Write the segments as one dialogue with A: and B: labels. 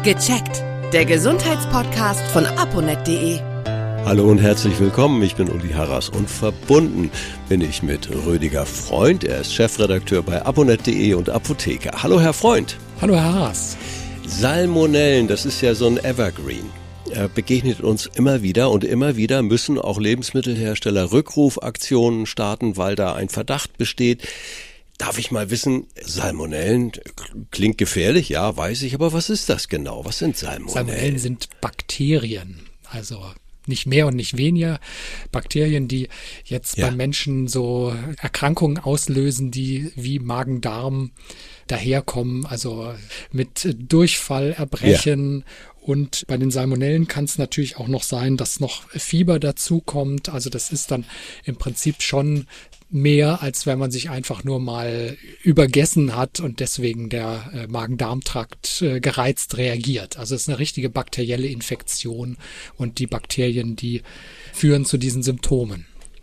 A: Gecheckt. Der Gesundheitspodcast von aponet.de.
B: Hallo und herzlich willkommen, ich bin Uli Harras und verbunden bin ich mit Rüdiger Freund. Er ist Chefredakteur bei aponet.de und Apotheker. Hallo Herr Freund.
C: Hallo Herr Harras.
B: Salmonellen, das ist ja so ein Evergreen. Er begegnet uns immer wieder und immer wieder müssen auch Lebensmittelhersteller Rückrufaktionen starten, weil da ein Verdacht besteht. Darf ich mal wissen, Salmonellen klingt gefährlich, ja, weiß ich, aber was ist das genau? Was sind Salmonellen?
C: Salmonellen sind Bakterien, also nicht mehr und nicht weniger. Bakterien, die jetzt beim Menschen so Erkrankungen auslösen, die wie Magen-Darm daherkommen, also mit Durchfall, Erbrechen. Und bei den Salmonellen kann es natürlich auch noch sein, dass noch Fieber dazukommt. Also das ist dann im Prinzip schon mehr, als wenn man sich einfach nur mal übergessen hat und deswegen der Magen-Darm-Trakt gereizt reagiert. Also es ist eine richtige bakterielle Infektion und die Bakterien, die führen zu diesen Symptomen.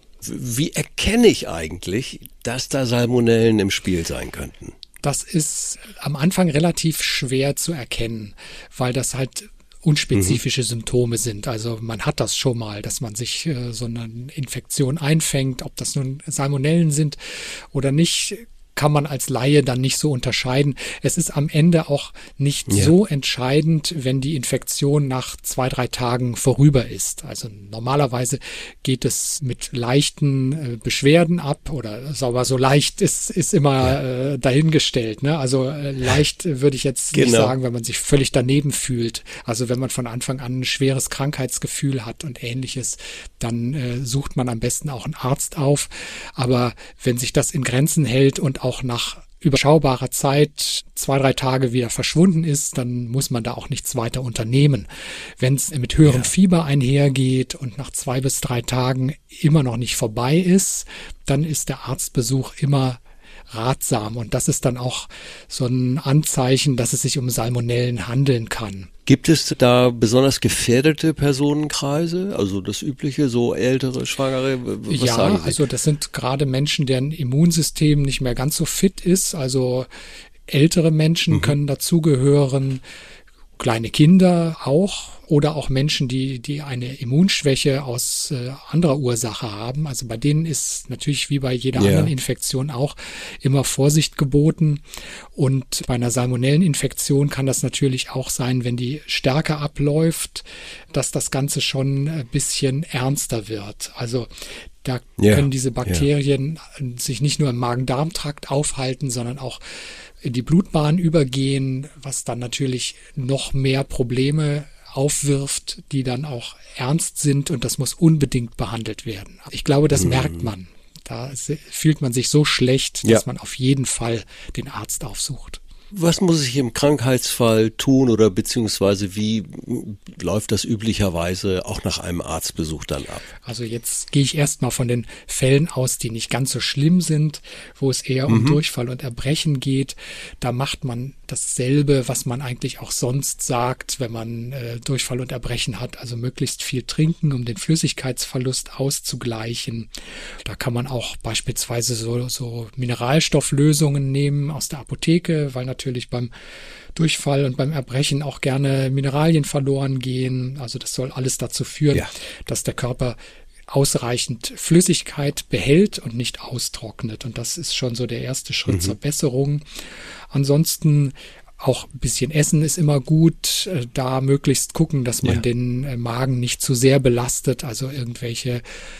B: Wie erkenne ich eigentlich, dass da Salmonellen im Spiel sein könnten?
C: Das ist am Anfang relativ schwer zu erkennen, weil das halt unspezifische Symptome sind. Also man hat das schon mal, dass man sich so eine Infektion einfängt, ob das nun Salmonellen sind oder nicht, kann man als Laie dann nicht so unterscheiden. Es ist am Ende auch nicht so entscheidend, wenn die Infektion nach 2-3 Tagen vorüber ist. Also normalerweise geht es mit leichten Beschwerden ab oder so leicht ist immer dahingestellt. Ne? Also leicht würde ich jetzt nicht sagen, wenn man sich völlig daneben fühlt. Also wenn man von Anfang an ein schweres Krankheitsgefühl hat und Ähnliches, dann sucht man am besten auch einen Arzt auf. Aber wenn sich das in Grenzen hält und auch nach überschaubarer Zeit 2-3 Tage wieder verschwunden ist, dann muss man da auch nichts weiter unternehmen. Wenn es mit höherem Fieber einhergeht und nach 2 bis 3 Tagen immer noch nicht vorbei ist, dann ist der Arztbesuch immer ratsam. Und das ist dann auch so ein Anzeichen, dass es sich um Salmonellen handeln kann.
B: Gibt es da besonders gefährdete Personenkreise? Also das Übliche, so ältere, Schwangere? Was sagen Sie?
C: Also das sind gerade Menschen, deren Immunsystem nicht mehr ganz so fit ist. Also ältere Menschen können dazugehören, kleine Kinder auch oder auch Menschen, die eine Immunschwäche aus anderer Ursache haben. Also bei denen ist natürlich wie bei jeder anderen Infektion auch immer Vorsicht geboten. Und bei einer Salmonelleninfektion kann das natürlich auch sein, wenn die stärker abläuft, dass das Ganze schon ein bisschen ernster wird. Also da können diese Bakterien sich nicht nur im Magen-Darm-Trakt aufhalten, sondern auch in die Blutbahn übergehen, was dann natürlich noch mehr Probleme aufwirft, die dann auch ernst sind und das muss unbedingt behandelt werden. Ich glaube, das merkt man. Da fühlt man sich so schlecht, dass man auf jeden Fall den Arzt aufsucht.
B: Was muss ich im Krankheitsfall tun oder beziehungsweise wie läuft das üblicherweise auch nach einem Arztbesuch dann ab?
C: Also jetzt gehe ich erstmal von den Fällen aus, die nicht ganz so schlimm sind, wo es eher um Durchfall und Erbrechen geht. Da macht man dasselbe, was man eigentlich auch sonst sagt, wenn man Durchfall und Erbrechen hat. Also möglichst viel trinken, um den Flüssigkeitsverlust auszugleichen. Da kann man auch beispielsweise so Mineralstofflösungen nehmen aus der Apotheke, weil natürlich beim Durchfall und beim Erbrechen auch gerne Mineralien verloren gehen. Also das soll alles dazu führen, dass der Körper ausreichend Flüssigkeit behält und nicht austrocknet. Und das ist schon so der erste Schritt zur Besserung. Ansonsten auch ein bisschen Essen ist immer gut. Da möglichst gucken, dass man den Magen nicht zu sehr belastet. Also irgendwelche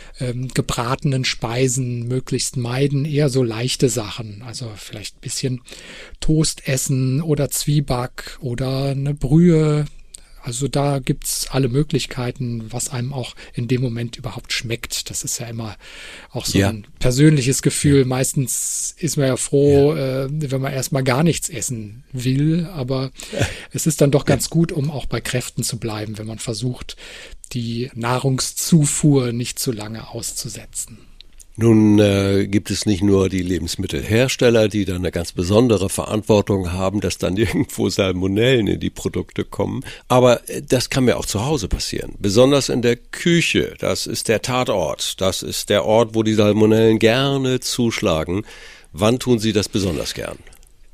C: gebratenen Speisen möglichst meiden. Eher so leichte Sachen. Also vielleicht ein bisschen Toast essen oder Zwieback oder eine Brühe. Also da gibt's alle Möglichkeiten, was einem auch in dem Moment überhaupt schmeckt. Das ist ja immer auch so ein persönliches Gefühl. Meistens ist man ja froh, wenn man erstmal gar nichts essen will. Aber es ist dann doch ganz gut, um auch bei Kräften zu bleiben, wenn man versucht, die Nahrungszufuhr nicht zu lange auszusetzen.
B: Nun gibt es nicht nur die Lebensmittelhersteller, die dann eine ganz besondere Verantwortung haben, dass dann irgendwo Salmonellen in die Produkte kommen, aber das kann mir auch zu Hause passieren, besonders in der Küche. Das ist der Tatort, das ist der Ort, wo die Salmonellen gerne zuschlagen. Wann tun Sie das besonders gern?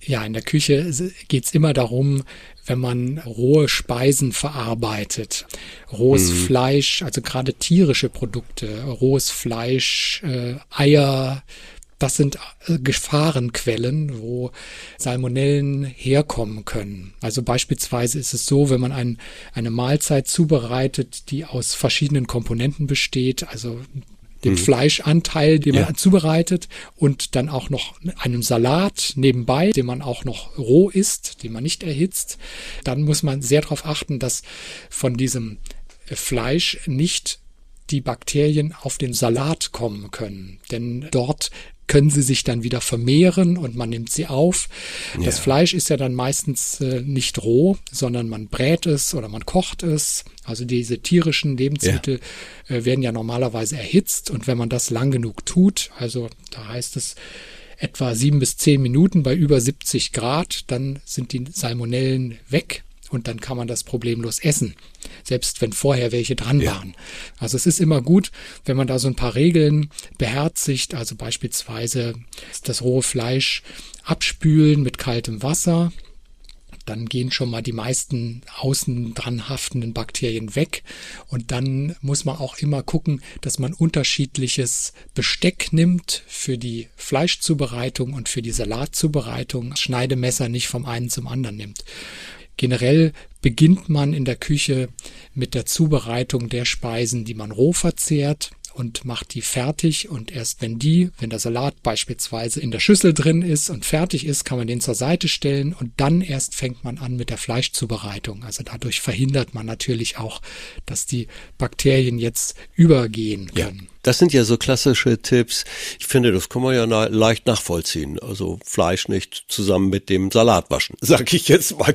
C: Ja, in der Küche geht's immer darum, wenn man rohe Speisen verarbeitet, rohes Fleisch, also gerade tierische Produkte, rohes Fleisch, Eier, das sind Gefahrenquellen, wo Salmonellen herkommen können. Also beispielsweise ist es so, wenn man eine Mahlzeit zubereitet, die aus verschiedenen Komponenten besteht, also den Fleischanteil, den man zubereitet und dann auch noch einen Salat nebenbei, den man auch noch roh isst, den man nicht erhitzt, dann muss man sehr darauf achten, dass von diesem Fleisch nicht die Bakterien auf den Salat kommen können. Denn dort können sie sich dann wieder vermehren und man nimmt sie auf. Ja. Das Fleisch ist ja dann meistens nicht roh, sondern man brät es oder man kocht es. Also diese tierischen Lebensmittel werden ja normalerweise erhitzt und wenn man das lang genug tut, also da heißt es etwa 7 bis 10 Minuten bei über 70 Grad, dann sind die Salmonellen weg. Und dann kann man das problemlos essen, selbst wenn vorher welche dran waren. Also es ist immer gut, wenn man da so ein paar Regeln beherzigt, also beispielsweise das rohe Fleisch abspülen mit kaltem Wasser. Dann gehen schon mal die meisten außen dran haftenden Bakterien weg. Und dann muss man auch immer gucken, dass man unterschiedliches Besteck nimmt für die Fleischzubereitung und für die Salatzubereitung. Das Schneidemesser nicht vom einen zum anderen nimmt. Generell beginnt man in der Küche mit der Zubereitung der Speisen, die man roh verzehrt und macht die fertig und erst wenn der Salat beispielsweise in der Schüssel drin ist und fertig ist, kann man den zur Seite stellen und dann erst fängt man an mit der Fleischzubereitung. Also dadurch verhindert man natürlich auch, dass die Bakterien jetzt übergehen können.
B: Ja. Das sind ja so klassische Tipps. Ich finde, das kann man ja leicht nachvollziehen. Also Fleisch nicht zusammen mit dem Salat waschen, sag ich jetzt mal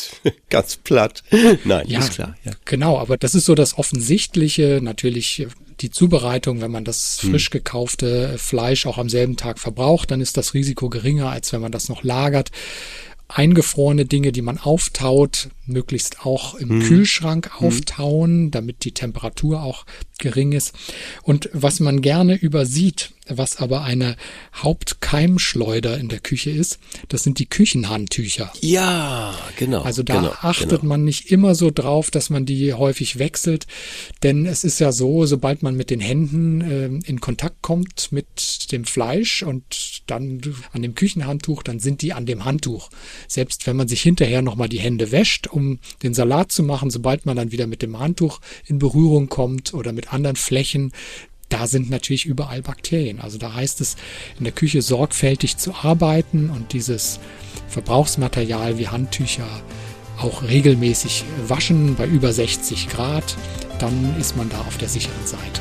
B: ganz platt. Nein,
C: ja,
B: ist klar. Ja.
C: Genau, aber das ist so das Offensichtliche. Natürlich die Zubereitung, wenn man das frisch gekaufte Fleisch auch am selben Tag verbraucht, dann ist das Risiko geringer, als wenn man das noch lagert. Eingefrorene Dinge, die man auftaut, möglichst auch im Kühlschrank auftauen, damit die Temperatur auch gering ist. Und was man gerne übersieht, was aber eine Hauptkeimschleuder in der Küche ist, das sind die Küchenhandtücher.
B: Ja, genau.
C: Also da achtet man nicht immer so drauf, dass man die häufig wechselt, denn es ist ja so, sobald man mit den Händen in Kontakt kommt mit dem Fleisch und dann an dem Küchenhandtuch, dann sind die an dem Handtuch. Selbst wenn man sich hinterher nochmal die Hände wäscht, um den Salat zu machen, sobald man dann wieder mit dem Handtuch in Berührung kommt oder mit anderen Flächen, da sind natürlich überall Bakterien. Also da heißt es, in der Küche sorgfältig zu arbeiten und dieses Verbrauchsmaterial wie Handtücher auch regelmäßig waschen bei über 60 Grad. Dann ist man da auf der sicheren Seite.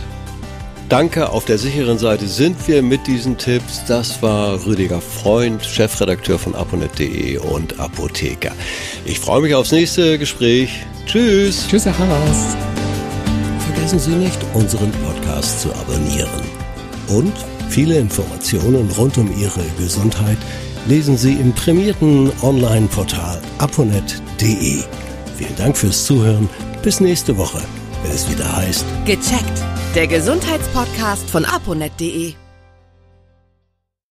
B: Danke, auf der sicheren Seite sind wir mit diesen Tipps. Das war Rüdiger Freund, Chefredakteur von aponet.de und Apotheker. Ich freue mich aufs nächste Gespräch. Tschüss.
C: Tschüss, Herr Harras.
B: Vergessen Sie nicht, unseren Podcast zu abonnieren. Und viele Informationen rund um Ihre Gesundheit lesen Sie im prämierten Online-Portal aponet.de. Vielen Dank fürs Zuhören. Bis nächste Woche, wenn es wieder heißt
A: Gecheckt. Der Gesundheitspodcast von aponet.de.